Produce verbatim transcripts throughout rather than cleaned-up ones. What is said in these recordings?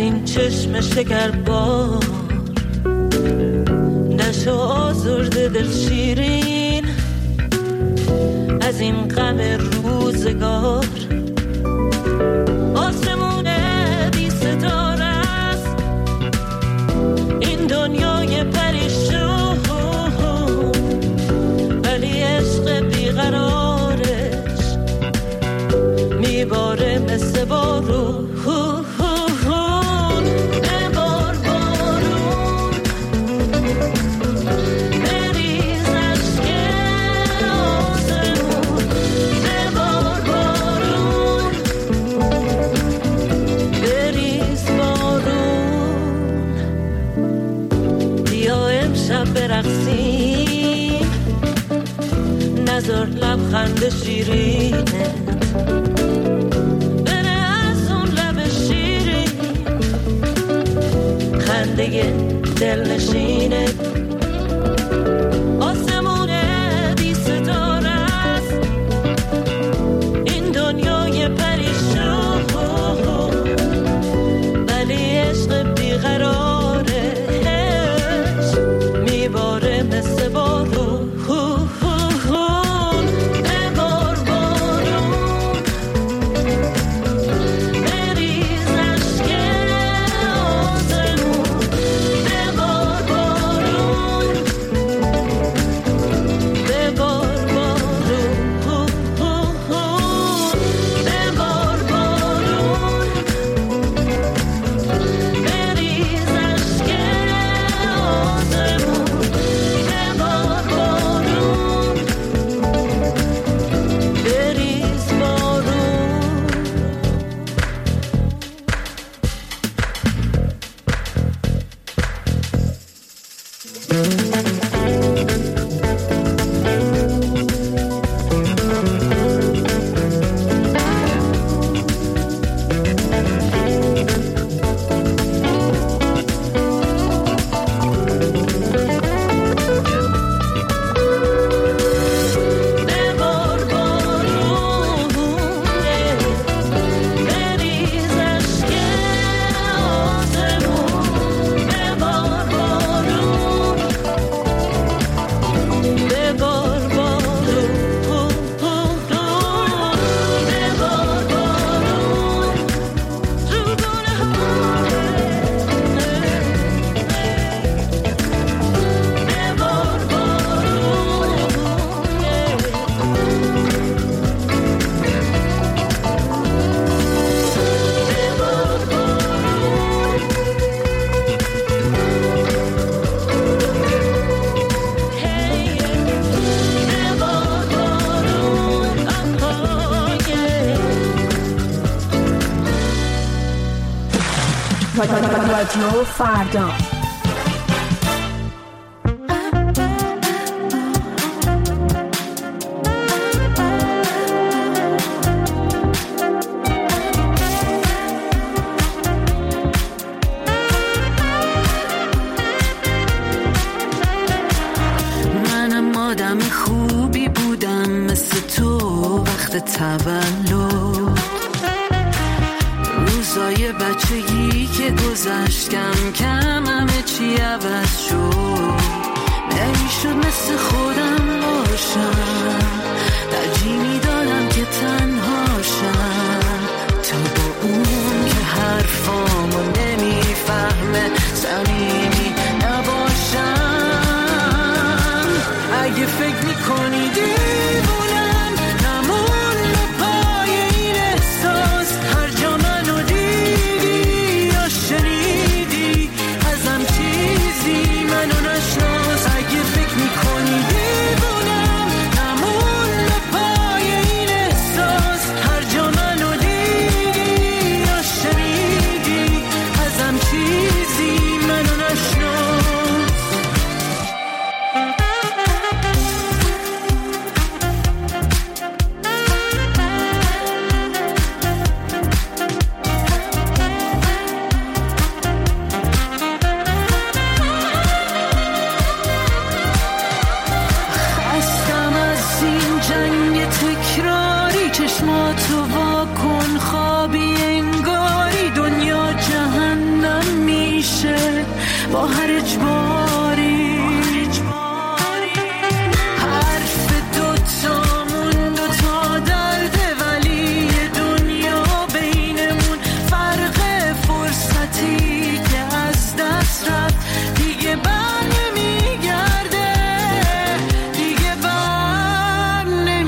این چشم شکربار نشو آزرده دل شیرین از این غم روزگار. آسمون بی ستاره است این دنیای پریشون، ولی عشق بیقرارش میباره مثل بارون. برقصیم نظر لبخند شیرینت بره از اون لب شیرین خنده دل نشینت. آسمون بی ستاره است این دنیای پریشون، ولی عشق بیقرارش میباره مثل بارون. ببار بارون بریز عشق آسمون. ببار بارون ببار بارون ببار بارون بریز عشق آسمون. رادیو فردا منم آدم خوبی بودم مثل تو وقت تولد، روزای بچگی که گذشت کم کم همه چی عوض شد. نمیشد مثل خودم باشم، ترجیح میدادم که تنهاشم. تو با اون که حرفامو نمیفهمه صمیمی نباشم. اگه فکر میکنی دیوونم نمون پای این احساس، هر جا منو دیدی یا شنیدی ازم چیزی منو نشناس. اگه فکر میکنی دیوونم نمون پای با هر اجباری. حرف دوتامون دوتا درده ولی دنیا بینمون فرق فرصتی که از دست رفت دیگه بر نمیگرده، دیگه بر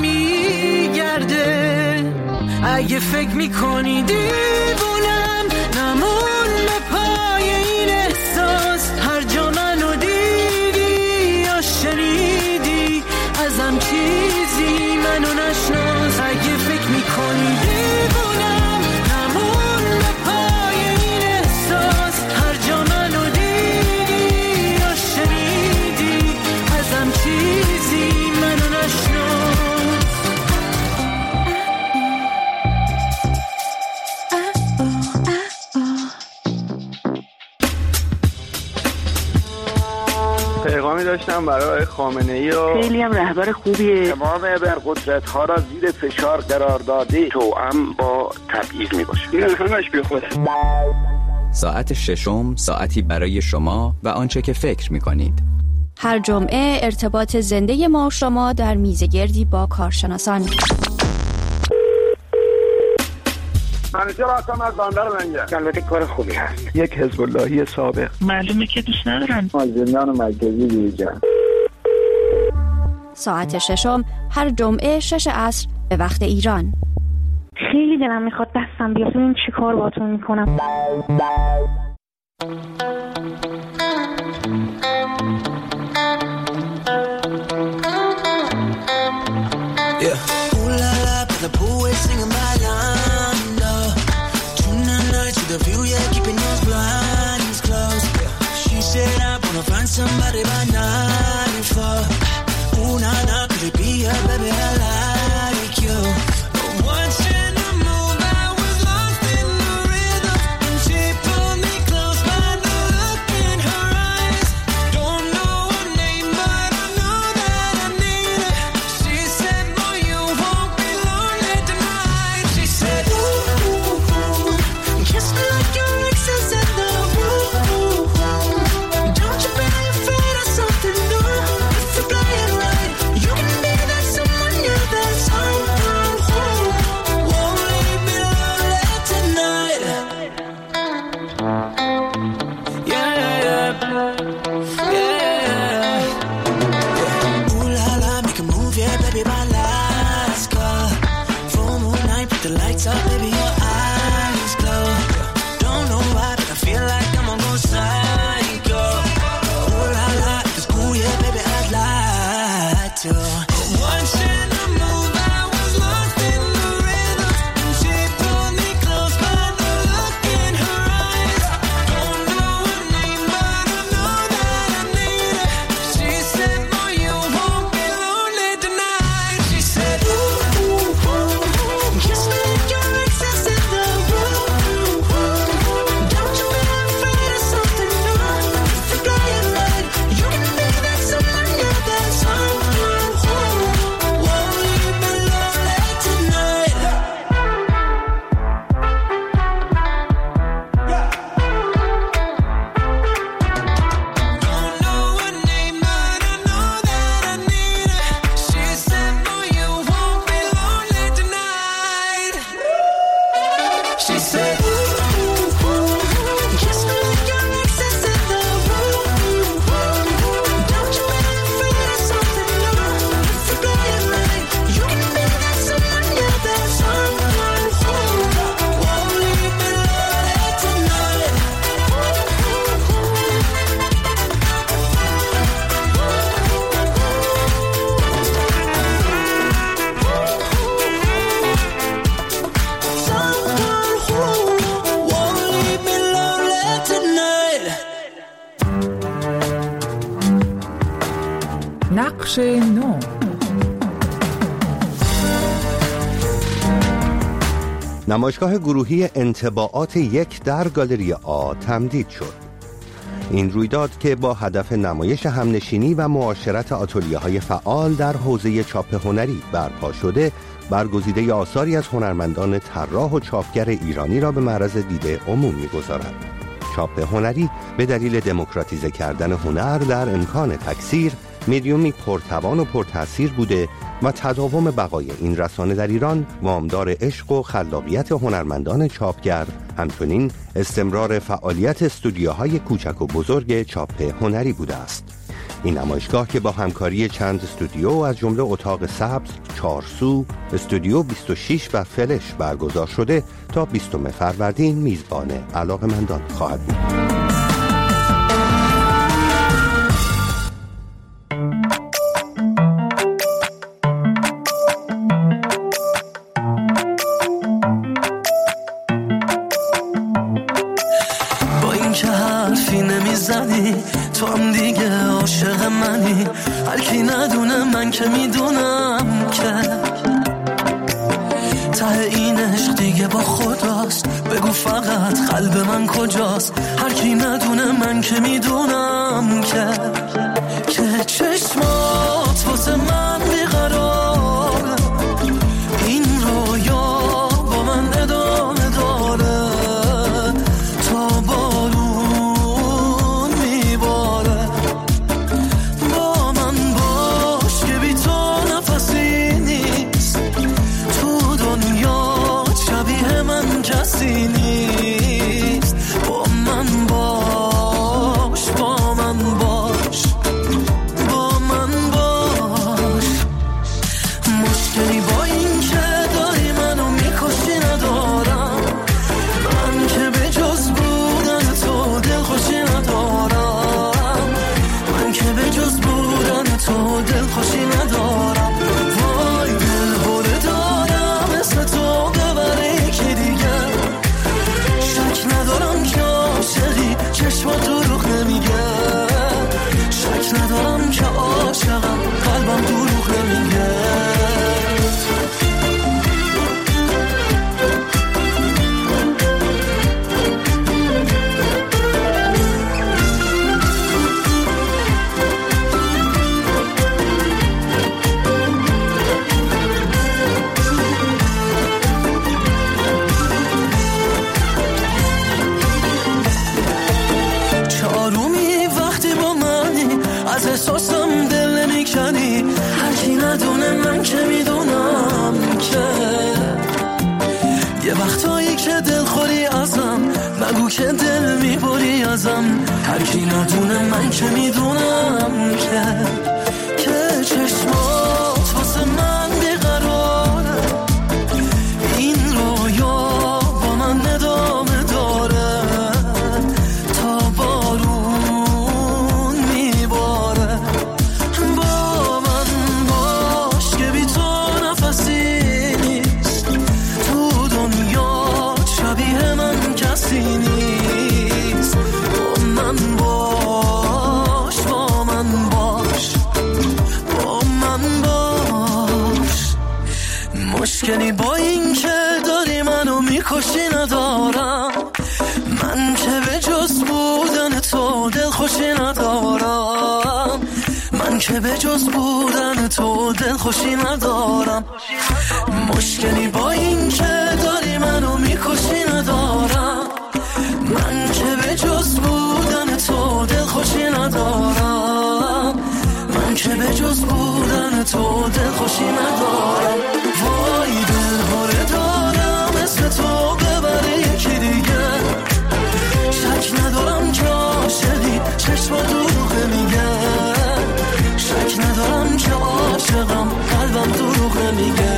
نمیگرده. اگه فکر میکنی دیوونم نمون به پای این احساس، هر جا منو دیدی یا شنیدی ازم چیزی منو نشناس. اگه فکر میکنی دیوونم نمون به پای این احساس، هر جا منو دیدی یا شنیدی ازم چیزی منو نشناس. پیغامی داشتم برای خامنه‌ای و خیلی هم رهبر خوبیه. تمام ابرقدرت ها را زیر فشار قرار داده، توأم با تبعیض می باشه. این همش بی خود. ساعت ششم، ساعتی برای شما و آنچه که فکر می کنید. هر جمعه ارتباط زنده ما و شما در میزگردی با کارشناسان. منیجر آسام از باندر منگه. البته کار خوبی هست. یک حزب اللهی سابق. معلومه که دوست ندارن. از زندان مرکزی دیجا. ساعت ششم هر جمعه شش عصر به وقت ایران. خیلی دلم میخواد دستم بیاد ببینم چی کار باهاتون میکنم. The view, yeah, keeping those blinds closed. She said I wanna find somebody by ninety-four. Ooh, nah, nah, could it be her, baby, I like you. But once in a move, I was lost in the rhythm. And she pulled me close by the look in her eyes. Don't know her name, but I know that I need her. She said, boy, you won't be lonely tonight. She said, ooh, ooh, ooh. Kiss me like your exes in the room. Don't you be afraid of something new. If you play it right, you can be that someone new, that someone who won't leave me lonely tonight. Yeah, yeah, yeah. Ooh la la, make a move, yeah, baby, my last call. Full moon night, put the lights up, baby, your eyes glow. Don't know why, but I feel like I'm gonna go psycho. Ooh la la, if it's cool, yeah, baby, I'd like to. Once in a move, I was lost in the rhythm. And she pulled me close by the look in her eyes. Don't know her name, but I know that I need her. She said, boy, you won't be lonely tonight. She said, ooh, ooh, ooh. Kiss me like your exes in the room. Don't you be afraid of something new. If you play it right, you can be that someone new, that someone who won't leave me lonely tonight. Don't know her name, but I know that I need her. She said, boy, you won't be lonely tonight. She said, ooh, ooh, ooh. Kiss me like your exes in the room. Don't you be afraid of something new. If you play it right, you can be that someone new, that someone who won't leave me lonely tonight. Someone who won't leave me lonely tonight. نقش نو. نمایشگاه گروهی انطباعات یک در گالری آ تمدید شد. این رویداد که با هدف نمایش همنشینی و معاشرت آتلیه‌های فعال در حوزه چاپ هنری برپا شده، برگزیده آثاری از هنرمندان طراح و چاپگر ایرانی را به معرض دید عموم می‌گذارد. چاپ هنری به دلیل دموکراتیزه کردن هنر در امکان تکثیر میدیومی پرتوان و پرتأثیر بوده و تداوم بقای این رسانه در ایران وامدار عشق و خلاقیت هنرمندان چاپگر، همچنین استمرار فعالیت استودیوهای کوچک و بزرگ چاپ هنری بوده است. این نمایشگاه که با همکاری چند استودیو از جمله اتاق سبز، چارسو، استودیو بیست و شش و فلش برگزار شده تا بیستم فروردین میزبان علاقه‌مندان خواهد بود. تو هم دیگه عاشق منی، هر کی ندونه من که میدونم که ته این عشق دیگه با خداست. بگو فقط قلب من کجاست، هر کی ندونه من که میدونم که که چشمات واسه من بیقراره، این رویا با من ادامه داره تا بارون کسی نیست. با من باش، با من باش، با من باش. مشکلی با این که داری منو میکشی ندارم، من که به جز بودن تو دلخوشی ندارم، من که به جز بودن تو دلخوشی ندارم. وای دل بره دارم اسم تو ببره که دیگه شک ندارم که عاشقی، چشما دروغ نمیگه. شک ندارم که عاشقم، قلبم دروغ نمیگه. از احساسم دل نمیکنی، هر کی ندونه من که میدونم که یه وقتایی که دل خوری ازم، نگو که دل میبری ازم. هر کی ندونه من که میدونم که که چشمات واسه من بیقراره، این رویا با من ادامه داره تا بارون نیست. با من باش، با من باش، با من باش. مشکلی با این که داری منو میکشی ندارم، من که به جز بودن تو دلخوشی ندارم، من که به جز بودن تو دلخوشی ندارم. مشکلی با این که داری منو میکشی ندارم، من که به جز بودن تو دلخوشی ندارم، من که به جز بودن تو دلخوشی ندارم. وای دل باره دارم اسم تو ببره یکی دیگه، شک ندارم که عاشقی، چشما دروغ میگه. شک ندارم که عاشقم، قلبم دروغ میگه.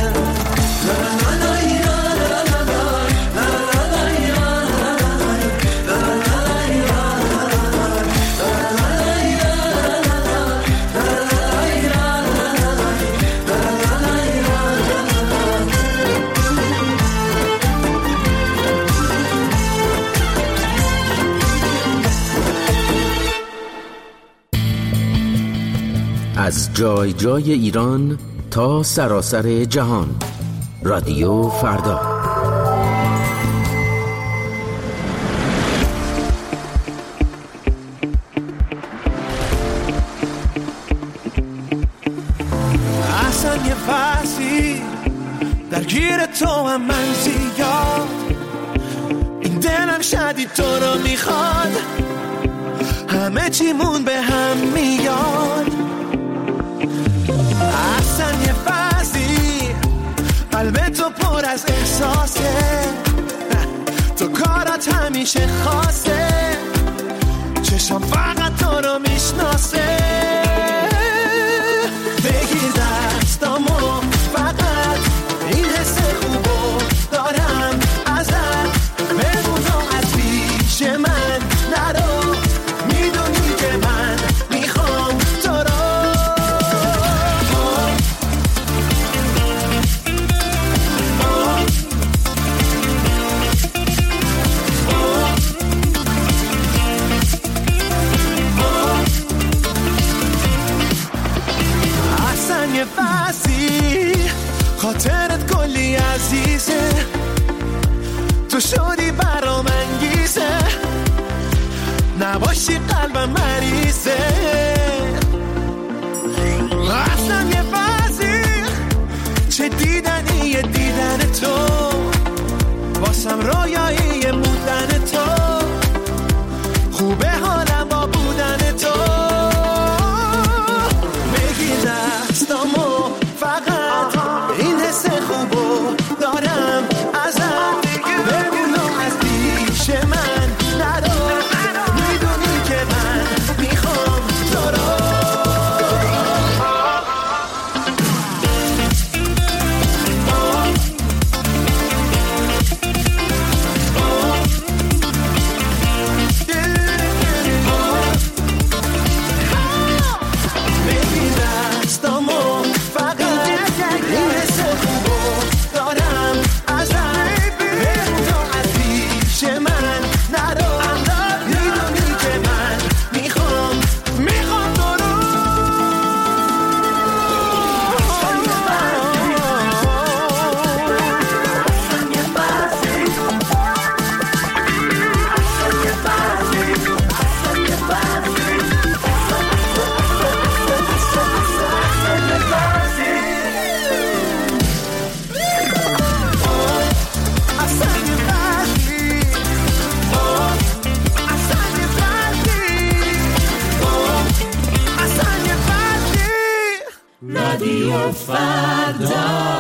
از جای جای ایران تا سراسر جهان، رادیو فردا. احسن یه فصلی درگیر تو هم من زیاد، این دلم شدید تو رو میخواد، همه چیمون به هم میاد. اصلا یه فضی قلب تو پر از احساسه، تو کارات همیشه خاصه، چشم فقط تو رو میشناسه. بگیر دستامو فقط، این حس خوبو دارم ازت، بمون و از پیش من نرو، میدونی که من میخوام تو رو. اصلا یه بسی خاطرت کلی عزیزه، تو شدی برام انگیزه، نباشی قلبم مریضه. اصلا یه بسی چه دیدنیه دیدن تو، واسم رویایی بودن تو، خوبه حالم با بودن تو. بگیر دستامو فقط، این حس خوبو دارم ازت، بمون و از پیش من نرو، میدونی که من میخوام تو رو. بگیر دستامو فقط، این حس خوبو دارم ازت، بمون و از پیش من نرو، میدونی که من میخوام میخوام تو رو. رادیو فردا.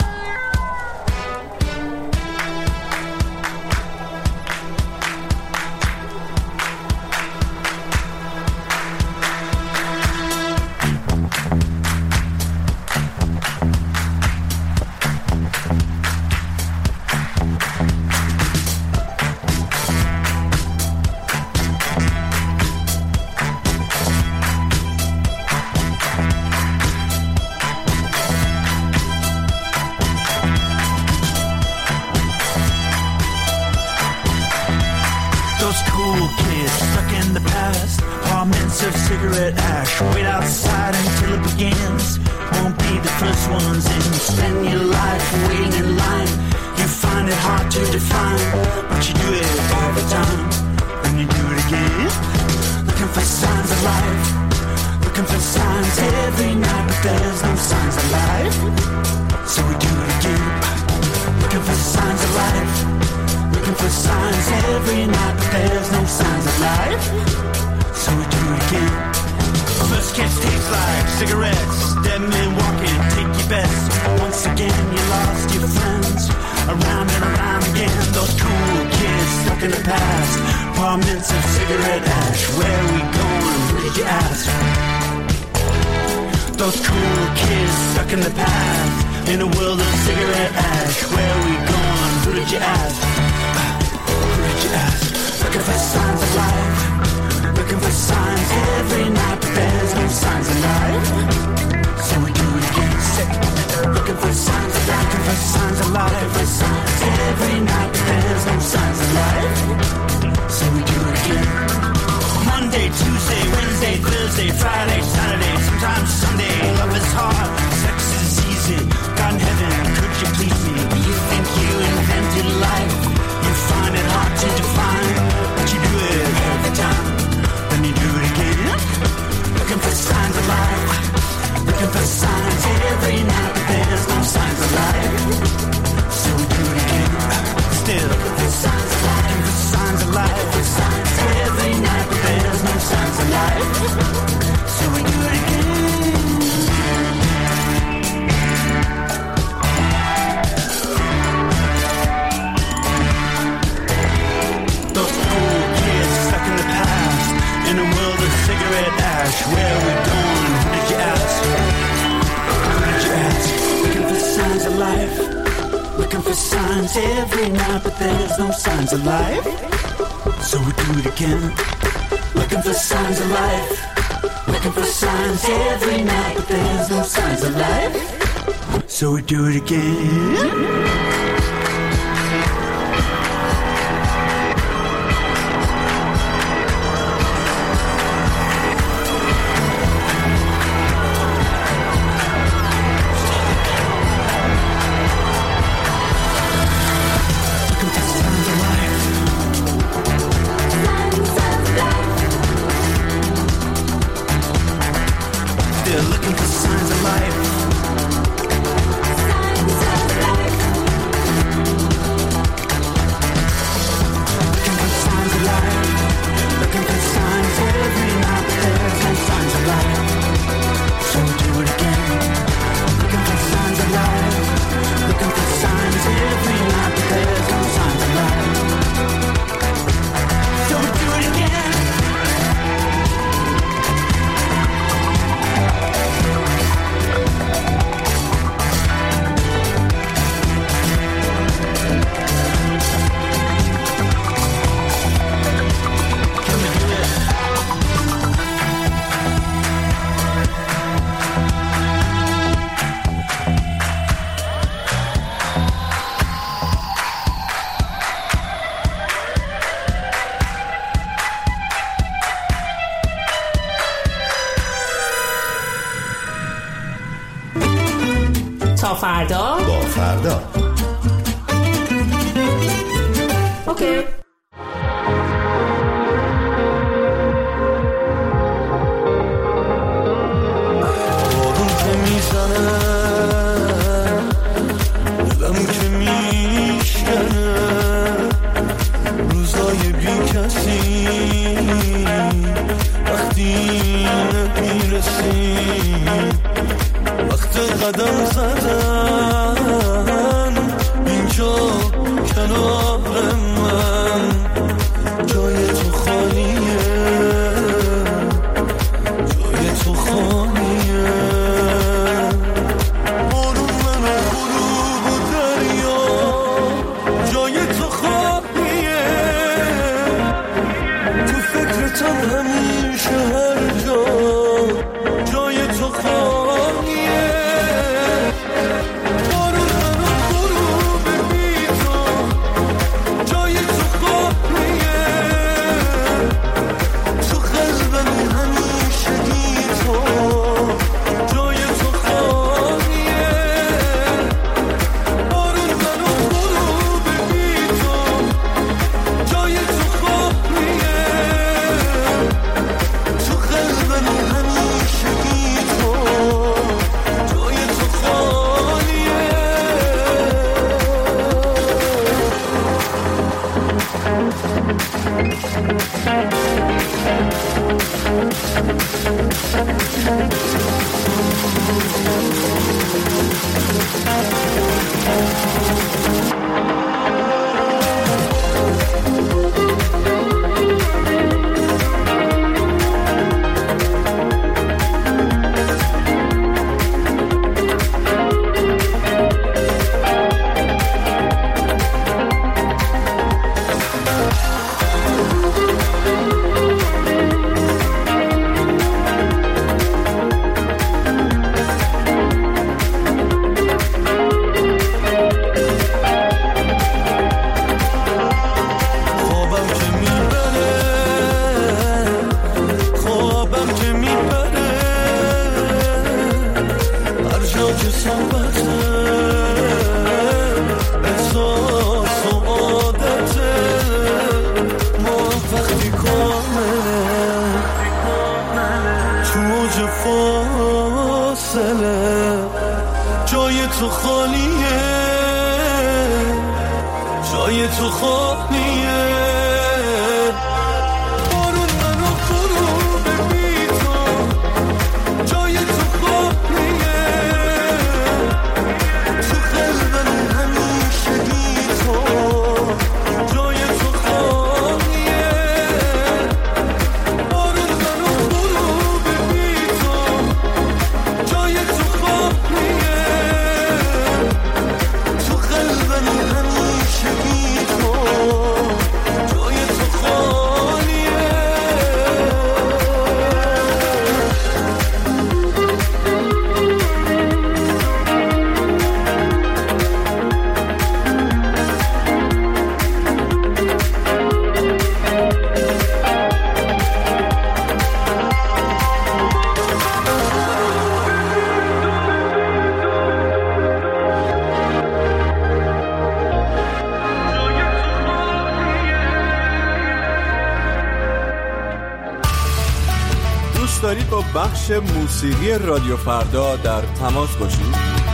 Those cool kids stuck in the past, parments of cigarette ash, wait outside until it begins. Won't be the first ones in. Spend your life waiting in line. You find it hard to define, but you do it every time. Then you do it again. Looking for signs of life, looking for signs every night, but there's no signs of life. So we do it again. Looking for signs of life, looking for signs every night, but there's no signs of life. So we do it again. First kiss tastes like cigarettes, dead men walking, take your best. Once again you lost your friends, around and around again. Those cool kids stuck in the past, parments of cigarette ash. Where are we going? Who did you ask? Those cool kids stuck in the past, in a world of cigarette ash. Where are we going? Who did you ask? Who did you ask? Looking for signs of life, looking for signs every night, but there's no signs of life. So we do it again. Say, looking for signs of life, looking for signs of life, looking for signs every night, but there's no signs of life. So we do it again. Monday, Tuesday, Wednesday, Thursday, Friday, Saturday, sometimes Sunday. Love is hard, sex is easy. God in heaven, could you please me? You think you invented life, you find it hard to define, but you do it every time. Then you do it again. Looking for signs of life, looking for signs every night, but there's no signs of life. So we do it again. Still looking for signs of life, looking for ash. Where are we going? Who did you ask? Who did you ask? Looking for signs of life. Looking for signs every night, but there's no signs of life. So we do it again. Looking for signs of life. Looking for signs every night, but there's no signs of life. So we do it again. تا فردا با فردا. اوکی. بارون که میزنه دلم که میشکنه روزای بی کسی وقتی نمیرسی وقت قدم زدن اینجا کنار من جای تو خالیه جای تو خالیه بارون من و غروب و دریا جای تو خالیه تو فکرتم همیشه هر جا جای تو خالیه جای تو خالیه جای تو خالیه بارون منو غروب بی تو جای تو خالیه تو قلبم همیشه بی تو جای تو خالیه بارون منو غروب بی دوست دارید با بخش موسیقی رادیو فردا در تماس باشید،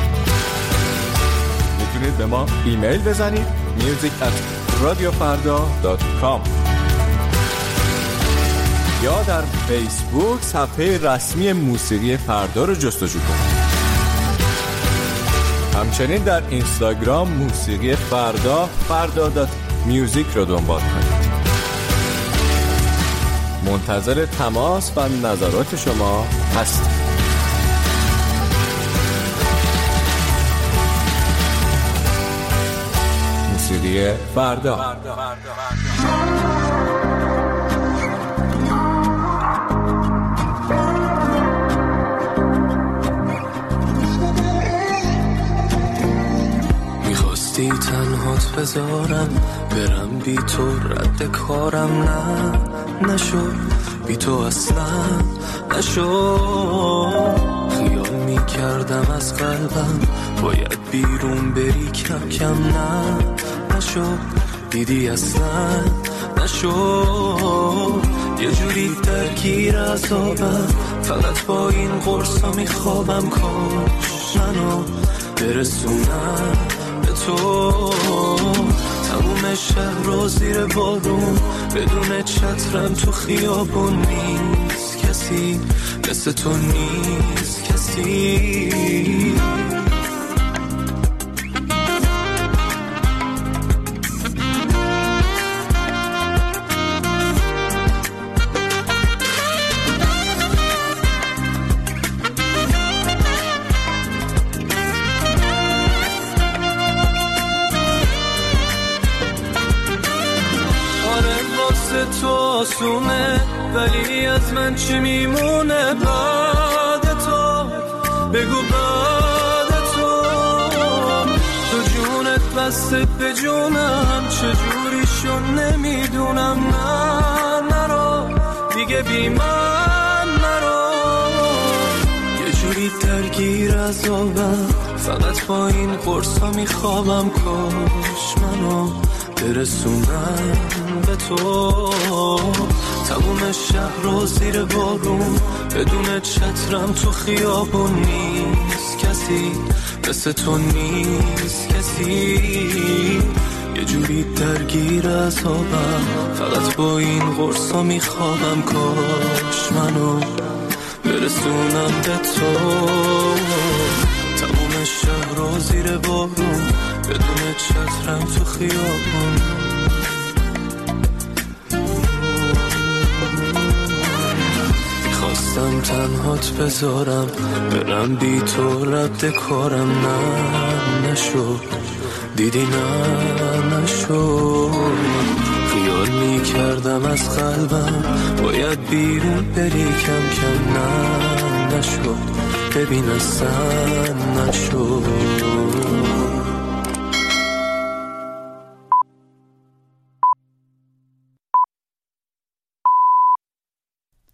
میتونید به ما ایمیل بزنید میوزیک ات رادیو فردا دات کام یا در فیسبوک صفحه رسمی موسیقی فردا رو جستجو کنید. همچنین در اینستاگرام موسیقی فردا فردا دات میوزیک رو دنبال کنید. منتظر تماس و نظرات شما هستیم. موسیقی فردا. میخواستی تنهات بذارم برم بی تو، رد کارم نه نشد، بی تو اصلا نشد. خیال میکردم از قلبم باید بیرون بری، کم کم نه نشد، دیدی اصلا نشد. یه جوری درگیر عذابم، فقط با این قرصا میخوابم، کاش منو برسونم به تو. تموم شهر رو زیر بارون، بدون چترم تو خیابون، نیست کسی مثل تو، نیست کسی. تو آسونه، ولی از من چی میمونه بعد تو؟ بگو بعد تو. تو جونت بسته به جونم، چجوری شون نمیدونم. نه نرو دیگه بی من نرو. یه جوری درگیر عذابم، فقط با این قرصا میخوابم، کاش منو برسونم به تو. تموم شهر رو زیر بارون، بدون چترم تو خیابون، نیست کسی مثل تو، نیست کسی. یه جوری درگیر عذابم، فقط با این قرصا میخوابم، کاش منو برسونم به تو. تموم شهر رو زیر بارون، بدون چترم تو خیابون. میخواستم تنهات بذارم برم بی تو، رد کارم نه نشد، دیدی نه نشد. خیال میکردم از قلبم باید بیرون بری، کم کم نه نشد، ببین اصلا نشد.